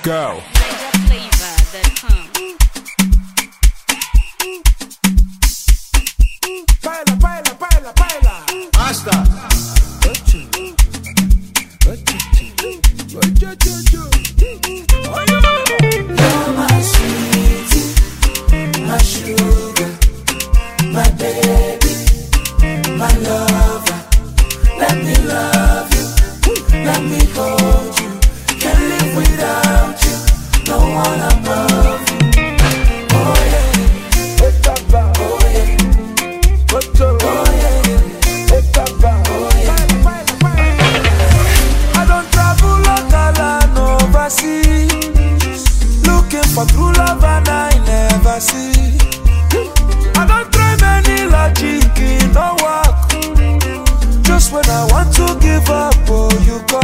Go. Baila, baila, baila, baila. Basta. You're my sweetie, my sugar, my baby, my lover. Let me love you, let me hold you. Can't live without you, no one above you. Oh yeah, oh yeah, oh yeah. I don't travel local and overseas, looking for true love and I never see. I don't try many logic, it no work. Just when I want to give up, oh you come.